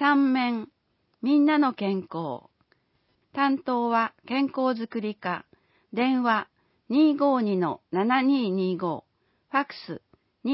三面、みんなの健康。担当は健康づくり課。電話252-7225。ファックス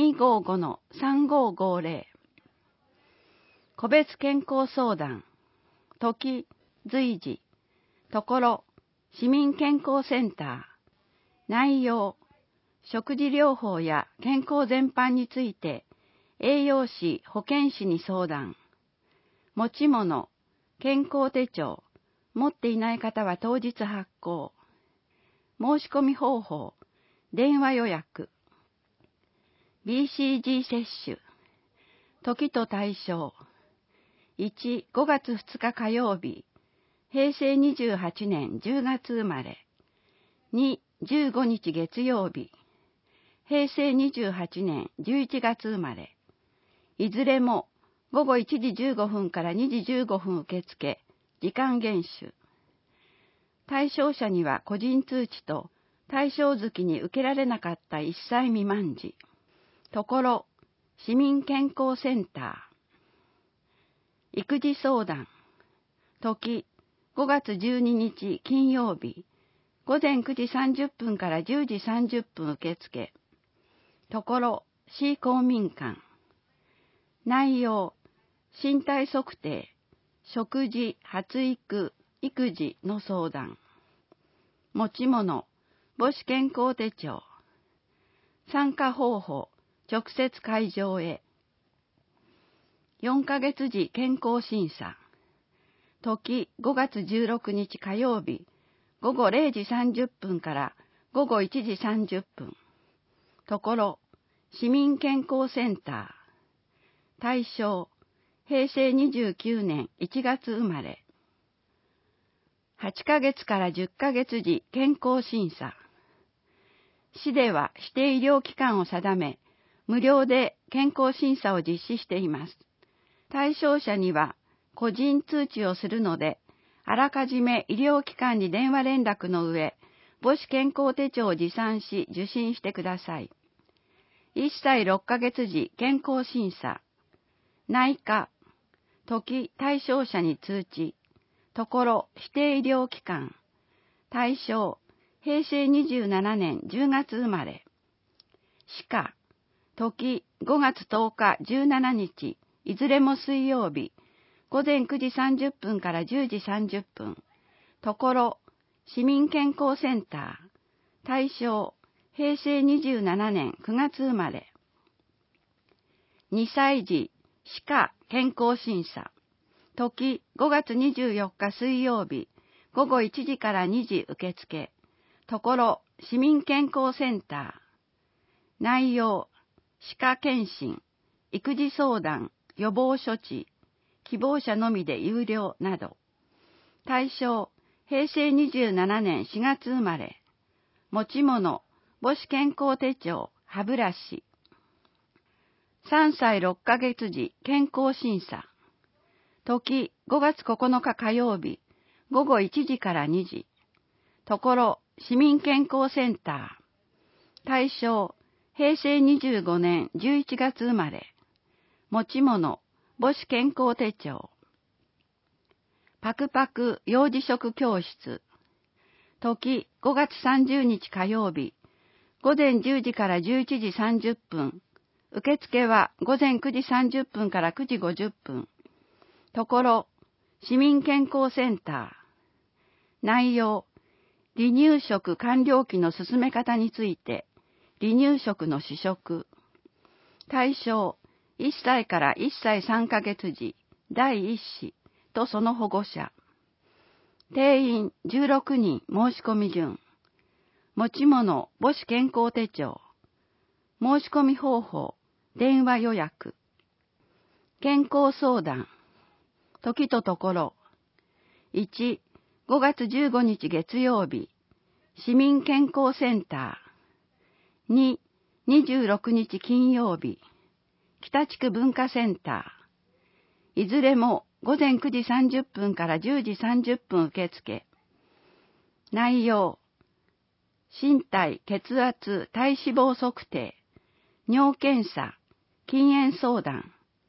255-3550。個別健康相談。時、随時。ところ、市民健康センター。内容、食事療法や健康全般について、栄養士、保健師に相談。持ち物、健康手帳、持っていない方は当日発行。申し込み方法、電話予約。BCG 接種。時と対象。1、5月2日火曜日。平成28年10月生まれ。2、15日月曜日。平成28年11月生まれ。いずれも午後1時15分から2時15分受付、時間厳守。対象者には個人通知と対象月に受けられなかった1歳未満児。ところ、市民健康センター。育児相談。時、5月12日金曜日。午前9時30分から10時30分受付。ところ、市公民館。内容、身体測定、食事、発育、育児の相談。持ち物、母子健康手帳。参加方法、直接会場へ。4ヶ月時健康審査。時、5月16日火曜日。午後0時30分から午後1時30分。ところ、市民健康センター。対象、平成29年1月生まれ。8ヶ月から10ヶ月時健康審査。市では指定医療機関を定め、無料で健康審査を実施しています。対象者には個人通知をするので、あらかじめ医療機関に電話連絡の上、母子健康手帳を持参し受診してください。1歳6ヶ月時健康審査。内科。時、対象者に通知。ところ、指定医療機関。対象、平成27年10月生まれ。歯科。時、5月10日17日、いずれも水曜日。午前9時30分から10時30分。ところ、市民健康センター。対象、平成27年9月生まれ。2歳児、歯科健康審査。時、5月24日水曜日。午後1時から2時受付。ところ、市民健康センター。内容、歯科検診、育児相談、予防処置、希望者のみで有料など。対象、平成27年4月生まれ。持ち物、母子健康手帳、歯ブラシ。3歳6ヶ月時健康審査。時、5月9日火曜日。午後1時から2時。ところ、市民健康センター。対象、平成25年11月生まれ。持ち物、母子健康手帳。パクパク幼児食教室。時、5月30日火曜日。午前10時から11時30分。受付は午前9時30分から9時50分。ところ、市民健康センター。内容、離乳食完了期の進め方について、離乳食の試食。対象、1歳から1歳3ヶ月時、第1子とその保護者。定員16人申し込み順。持ち物母子健康手帳。申し込み方法、電話予約。健康相談。時とところ。1、5月15日月曜日。市民健康センター。2、26日金曜日。北地区文化センター。いずれも午前9時30分から10時30分受付。内容。身体、血圧、体脂肪測定。尿検査。禁煙相談。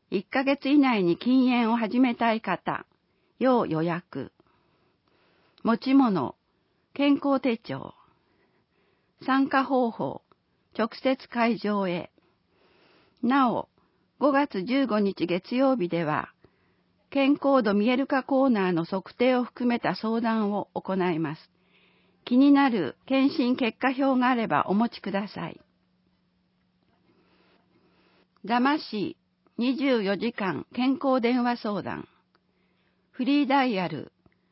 1ヶ月以内に禁煙を始めたい方、要予約。持ち物、健康手帳。参加方法、直接会場へ。なお、5月15日月曜日では、健康度見える化コーナーの測定を含めた相談を行います。気になる検診結果表があればお持ちください。座間市24時間健康電話相談。フリーダイヤル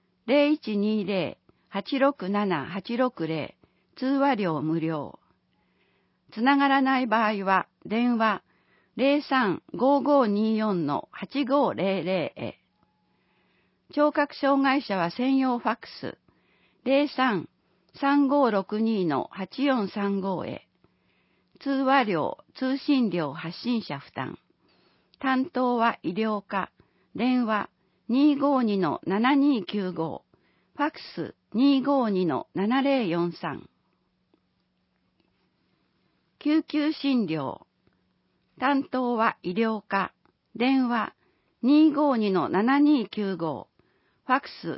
0120-867-860 通話料無料。つながらない場合は電話 03-5524-8500 へ。聴覚障害者は専用ファックス 03-3562-8435 へ。通話料、通信料発信者負担。担当は医療科。電話 252-7295。ファックス 252-7043。救急診療。担当は医療科。電話 252-7295。ファックス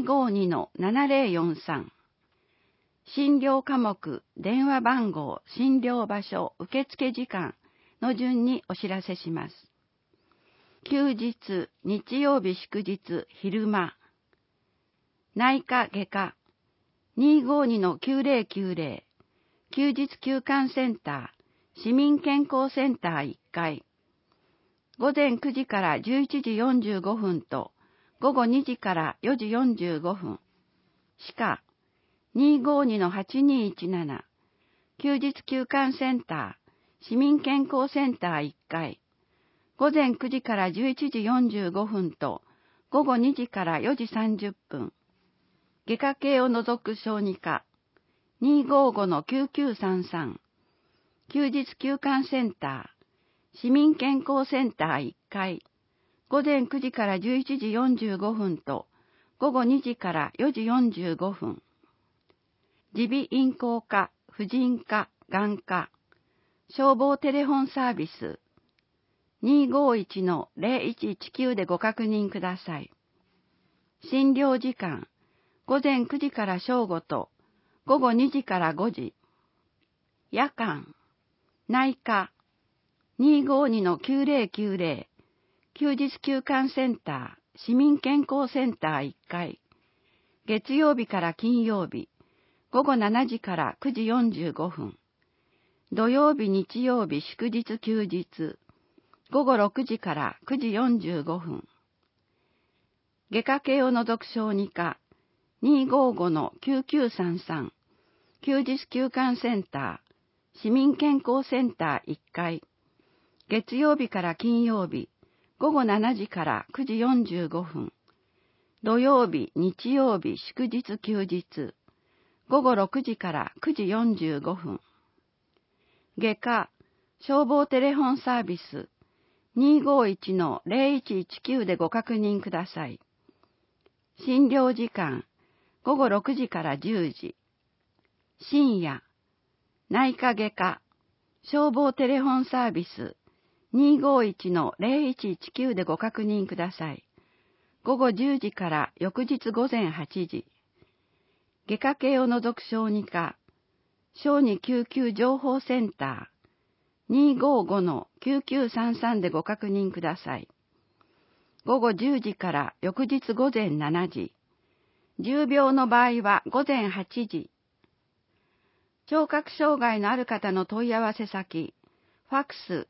252-7043。診療科目、電話番号、診療場所、受付時間の順にお知らせします。休日、日曜日祝日、昼間。内科外科、252-9090。休日休館センター、市民健康センター1階。午前9時から11時45分と、午後2時から4時45分。歯科、252-8217。休日休館センター、市民健康センター1階。午前9時から11時45分と、午後2時から4時30分。外科系を除く小児科、255-9933。休日休館センター、市民健康センター1階。午前9時から11時45分と、午後2時から4時45分。耳鼻咽喉科、婦人科、眼科。消防テレフォンサービス。251-0119でご確認ください。診療時間、午前9時から正午と、午後2時から5時。夜間、内科、252-9090。休日休館センター、市民健康センター1階。月曜日から金曜日、午後7時から9時45分。土曜日、日曜日、祝日、休日。午後6時から9時45分。外科系を除く小児科、255-9933。休日休館センター、市民健康センター1階。月曜日から金曜日、午後7時から9時45分。土曜日、日曜日、祝日、休日。午後6時から9時45分。外科、消防テレフォンサービス、251-0119でご確認ください。診療時間、午後6時から10時。深夜、内科外科、消防テレフォンサービス、251-0119でご確認ください。午後10時から翌日午前8時。外科系を除く小児科、小児救急情報センター、255-9933でご確認ください。午後10時から翌日午前7時。重病の場合は午前8時。聴覚障害のある方の問い合わせ先、ファックス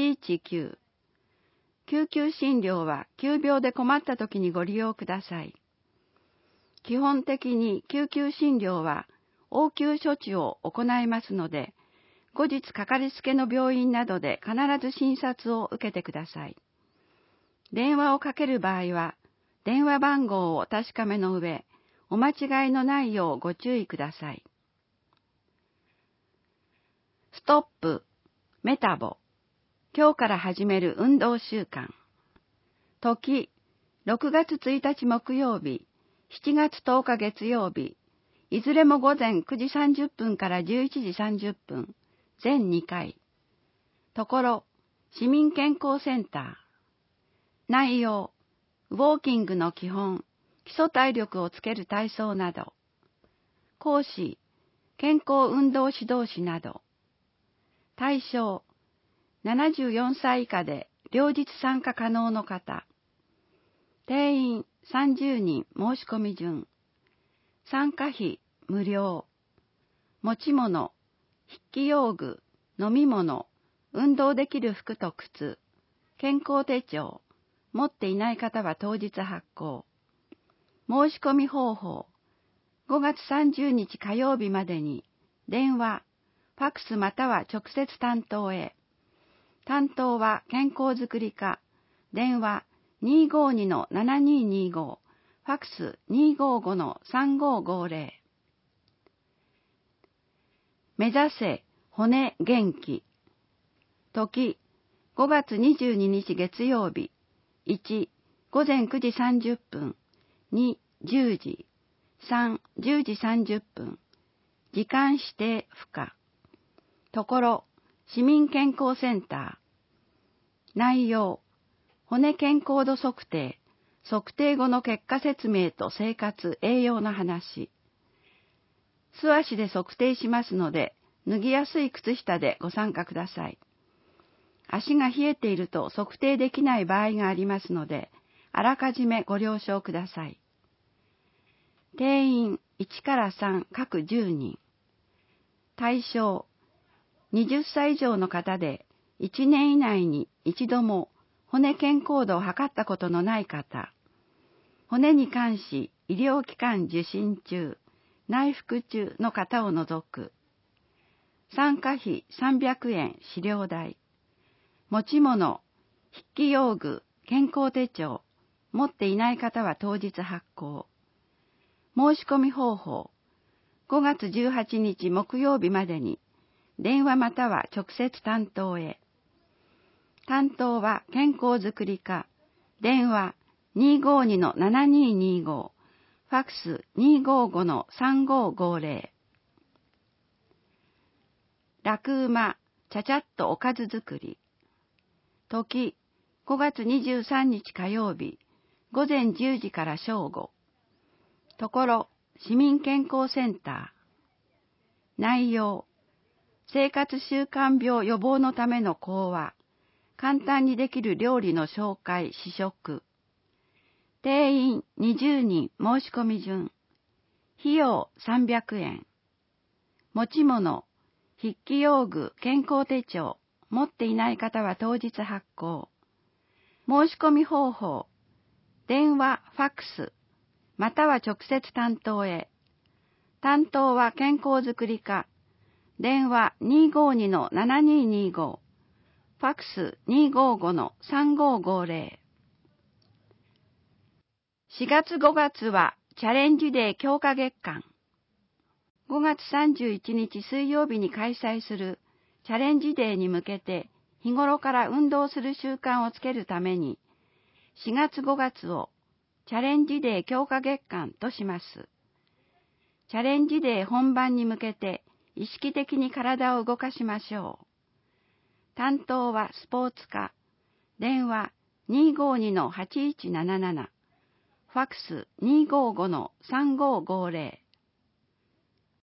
119。救急診療は急病で困った時にご利用ください。基本的に救急診療は応急処置を行いますので、後日かかりつけの病院などで必ず診察を受けてください。電話をかける場合は、電話番号をお確かめの上、お間違いのないようご注意ください。ストップ、メタボ。今日から始める運動習慣。時、6月1日木曜日、7月10日月曜日、いずれも午前9時30分から11時30分、全2回。ところ、市民健康センター。 内容、ウォーキングの基本、基礎体力をつける体操など。講師、健康運動指導士など。対象、74歳以下で両日参加可能の方。定員30人申し込み順。参加費無料。持ち物、筆記用具、飲み物、運動できる服と靴、健康手帳、持っていない方は当日発行。申し込み方法、5月30日火曜日までに、電話、ファックスまたは直接担当へ。担当は健康づくり課、電話 252-7225、ファックス 255-3550。目指せ骨元気。時、5月22日月曜日。1、午前9時30分。2、10時。3、10時30分。時間指定不可。ところ、市民健康センター。内容、骨健康度測定、測定後の結果説明と生活、栄養の話。素足で測定しますので、脱ぎやすい靴下でご参加ください。足が冷えていると測定できない場合がありますので、あらかじめご了承ください。定員1から3各10人。対象、20歳以上の方で1年以内に一度も骨健康度を測ったことのない方。骨に関し医療機関受診中、内服中の方を除く。参加費300円資料代。持ち物、筆記用具、健康手帳、持っていない方は当日発行。申し込み方法、5月18日木曜日までに、電話または直接担当へ。担当は健康づくり課、電話 252-7225、ファックス 255-3550。楽馬、ちゃちゃっとおかず作り。時、5月23日火曜日、午前10時から正午。ところ、市民健康センター。内容、生活習慣病予防のための講話、簡単にできる料理の紹介、試食。定員20人申し込み順。費用300円。持ち物、筆記用具、健康手帳、持っていない方は当日発行。申し込み方法、電話、ファックス、または直接担当へ。担当は健康づくり課、電話 252-7225、ファックス 255-3550。4月5月はチャレンジデー強化月間。5月31日水曜日に開催するチャレンジデーに向けて日頃から運動する習慣をつけるために4月5月をチャレンジデー強化月間とします。チャレンジデー本番に向けて意識的に体を動かしましょう。担当はスポーツ課、電話 252-8177、ファックス 255-3550。